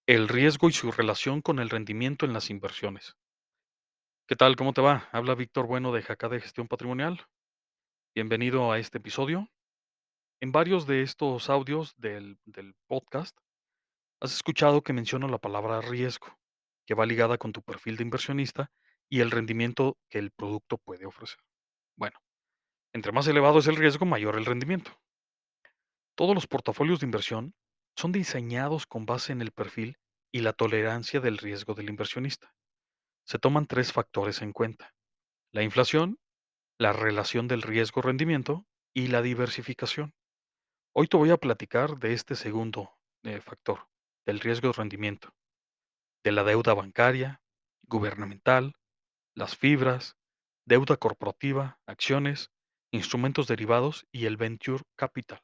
El riesgo y su relación con el rendimiento en las inversiones. ¿Qué tal? ¿Cómo te va? Habla Víctor Bueno de Jacá de Gestión Patrimonial. Bienvenido a este episodio. En varios de estos audios del podcast, has escuchado que menciono la palabra riesgo, que va ligada con tu perfil de inversionista y el rendimiento que el producto puede ofrecer. Bueno, entre más elevado es el riesgo, mayor el rendimiento. Todos los portafolios de inversión son diseñados con base en el perfil y la tolerancia del riesgo del inversionista. Se toman tres factores en cuenta: la inflación, la relación del riesgo-rendimiento y la diversificación. Hoy te voy a platicar de este segundo factor, del riesgo-rendimiento, de la deuda bancaria, gubernamental, las fibras, deuda corporativa, acciones, instrumentos derivados y el venture capital.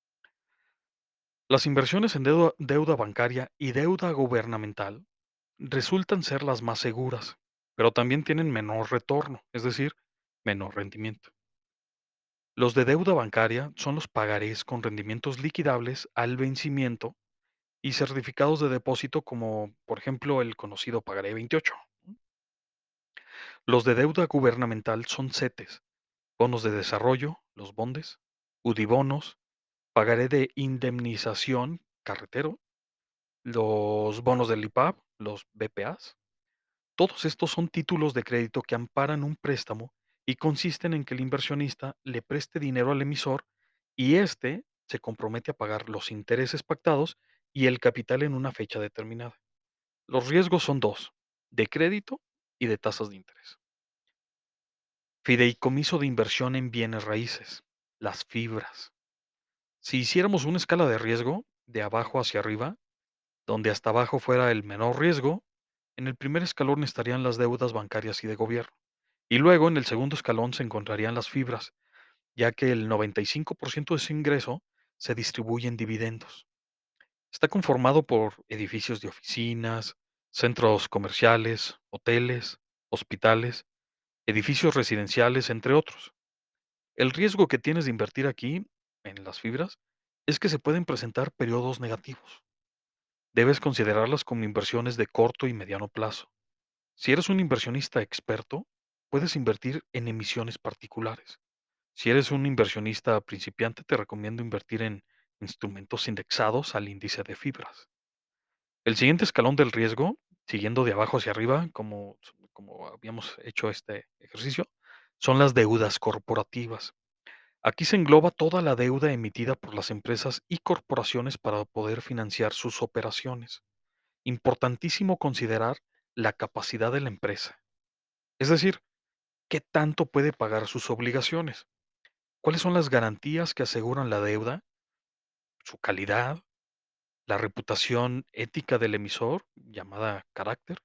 Las inversiones en deuda bancaria y deuda gubernamental resultan ser las más seguras, pero también tienen menor retorno, es decir, menor rendimiento. Los de deuda bancaria son los pagarés con rendimientos liquidables al vencimiento y certificados de depósito como, por ejemplo, el conocido pagaré 28. Los de deuda gubernamental son CETES, bonos de desarrollo, los bondes, UDIBonos, pagaré de indemnización carretero, los bonos del IPAB, los BPAs. Todos estos son títulos de crédito que amparan un préstamo y consisten en que el inversionista le preste dinero al emisor y éste se compromete a pagar los intereses pactados y el capital en una fecha determinada. Los riesgos son dos: de crédito y de tasas de interés. Fideicomiso de inversión en bienes raíces, las fibras. Si hiciéramos una escala de riesgo, de abajo hacia arriba, donde hasta abajo fuera el menor riesgo, en el primer escalón estarían las deudas bancarias y de gobierno. Y luego en el segundo escalón se encontrarían las fibras, ya que el 95% de su ingreso se distribuye en dividendos. Está conformado por edificios de oficinas, centros comerciales, hoteles, hospitales, edificios residenciales, entre otros. El riesgo que tienes de invertir aquí, en las fibras, es que se pueden presentar periodos negativos. Debes considerarlas como inversiones de corto y mediano plazo. Si eres un inversionista experto, puedes invertir en emisiones particulares. Si eres un inversionista principiante, te recomiendo invertir en instrumentos indexados al índice de fibras. El siguiente escalón del riesgo, siguiendo de abajo hacia arriba, como habíamos hecho este ejercicio, son las deudas corporativas. Aquí se engloba toda la deuda emitida por las empresas y corporaciones para poder financiar sus operaciones. Importantísimo considerar la capacidad de la empresa, es decir, qué tanto puede pagar sus obligaciones, cuáles son las garantías que aseguran la deuda, su calidad, la reputación ética del emisor, llamada carácter,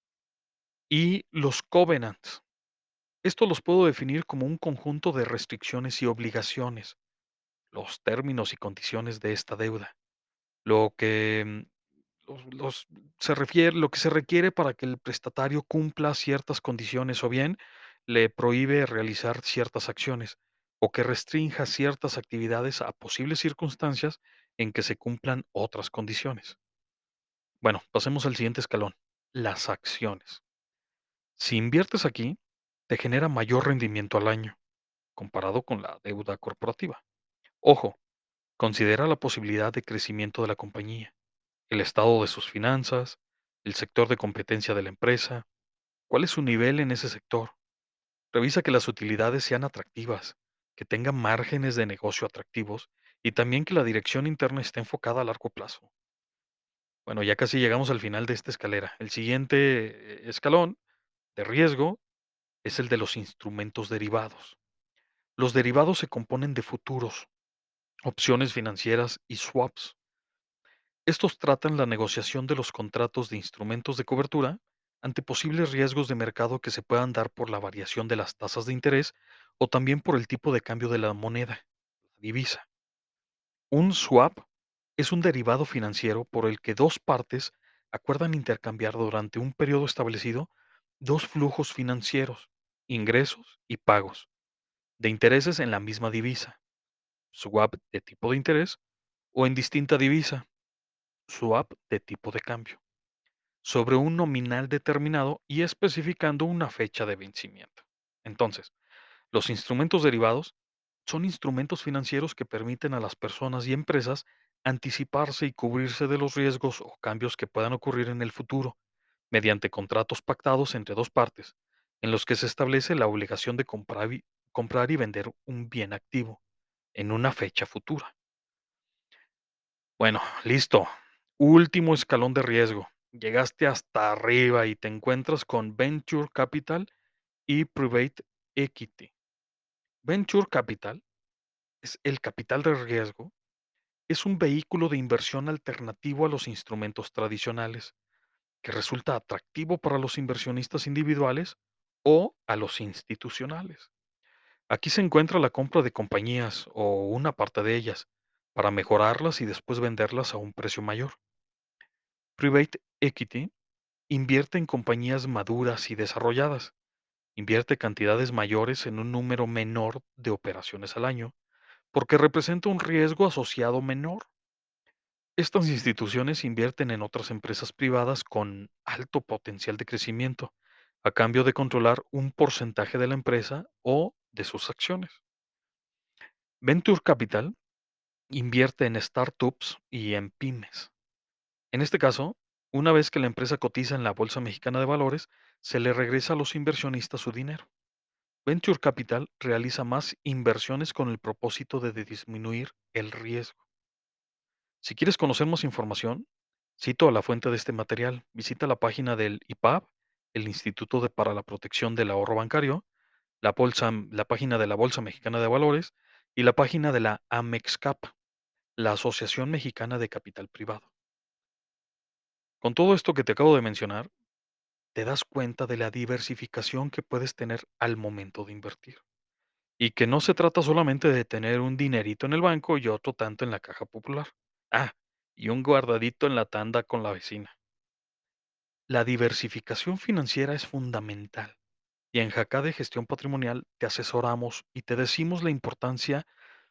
y los covenants. Esto los puedo definir como un conjunto de restricciones y obligaciones, los términos y condiciones de esta deuda, lo que los se refiere, lo que se requiere para que el prestatario cumpla ciertas condiciones o bien le prohíbe realizar ciertas acciones o que restrinja ciertas actividades a posibles circunstancias en que se cumplan otras condiciones. Bueno, pasemos al siguiente escalón, las acciones. Si inviertes aquí, te genera mayor rendimiento al año, comparado con la deuda corporativa. Ojo, considera la posibilidad de crecimiento de la compañía, el estado de sus finanzas, el sector de competencia de la empresa, cuál es su nivel en ese sector. Revisa que las utilidades sean atractivas, que tengan márgenes de negocio atractivos y también que la dirección interna esté enfocada a largo plazo. Bueno, ya casi llegamos al final de esta escalera. El siguiente escalón de riesgo es el de los instrumentos derivados. Los derivados se componen de futuros, opciones financieras y swaps. Estos tratan la negociación de los contratos de instrumentos de cobertura ante posibles riesgos de mercado que se puedan dar por la variación de las tasas de interés o también por el tipo de cambio de la moneda, la divisa. Un swap es un derivado financiero por el que dos partes acuerdan intercambiar durante un periodo establecido dos flujos financieros, ingresos y pagos, de intereses en la misma divisa, swap de tipo de interés, o en distinta divisa, swap de tipo de cambio. sobre un nominal determinado y especificando una fecha de vencimiento. Entonces, los instrumentos derivados son instrumentos financieros que permiten a las personas y empresas anticiparse y cubrirse de los riesgos o cambios que puedan ocurrir en el futuro, mediante contratos pactados entre dos partes, en los que se establece la obligación de comprar y vender un bien activo en una fecha futura. Bueno, listo. Último escalón de riesgo. Llegaste hasta arriba y te encuentras con Venture Capital y Private Equity. Venture Capital es el capital de riesgo, es un vehículo de inversión alternativo a los instrumentos tradicionales, que resulta atractivo para los inversionistas individuales o a los institucionales. Aquí se encuentra la compra de compañías o una parte de ellas para mejorarlas y después venderlas a un precio mayor. Private Equity invierte en compañías maduras y desarrolladas. Invierte cantidades mayores en un número menor de operaciones al año porque representa un riesgo asociado menor. Estas instituciones invierten en otras empresas privadas con alto potencial de crecimiento, a cambio de controlar un porcentaje de la empresa o de sus acciones. Venture Capital invierte en startups y en pymes. En este caso, una vez que la empresa cotiza en la Bolsa Mexicana de Valores, se le regresa a los inversionistas su dinero. Venture Capital realiza más inversiones con el propósito de disminuir el riesgo. Si quieres conocer más información, cito a la fuente de este material. Visita la página del IPAB, el para la Protección del Ahorro Bancario, la página de la Bolsa Mexicana de Valores y la página de la AMEXCAP, la Asociación Mexicana de Capital Privado. Con todo esto que te acabo de mencionar, te das cuenta de la diversificación que puedes tener al momento de invertir. Y que no se trata solamente de tener un dinerito en el banco y otro tanto en la caja popular. Ah, y un guardadito en la tanda con la vecina. La diversificación financiera es fundamental. Y en Jacá de Gestión Patrimonial te asesoramos y te decimos la importancia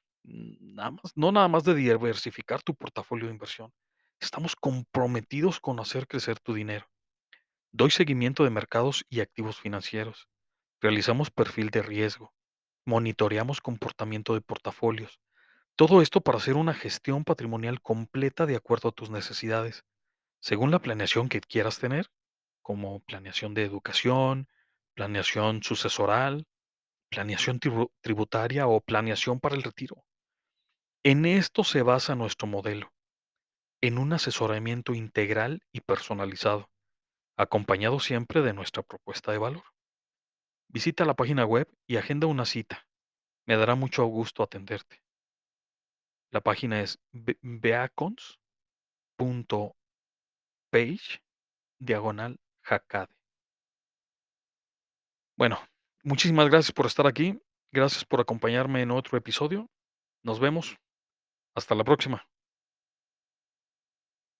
no nada más de diversificar tu portafolio de inversión. Estamos comprometidos con hacer crecer tu dinero. Doy seguimiento de mercados y activos financieros. Realizamos perfil de riesgo. Monitoreamos comportamiento de portafolios. Todo esto para hacer una gestión patrimonial completa de acuerdo a tus necesidades, según la planeación que quieras tener, como planeación de educación, planeación sucesoral, planeación tributaria o planeación para el retiro. En esto se basa nuestro modelo, en un asesoramiento integral y personalizado, acompañado siempre de nuestra propuesta de valor. Visita la página web y agenda una cita. Me dará mucho gusto atenderte. La página es beacons.page/Jacade. Bueno, muchísimas gracias por estar aquí. Gracias por acompañarme en otro episodio. Nos vemos. Hasta la próxima.